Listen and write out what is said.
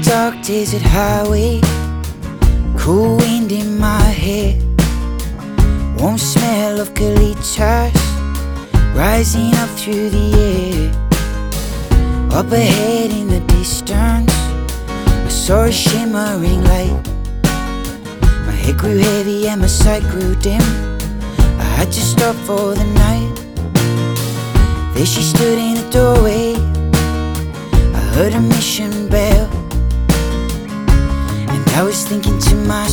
dark desert highway, cool wind in my hair, warm smell of colitas rising up through the air. Up ahead in the distance, I saw a shimmering light. My head grew heavy and my sight grew dim. I had to stop for the night. There she stood in the doorway, I heard a mission bell, and I was thinking to myself,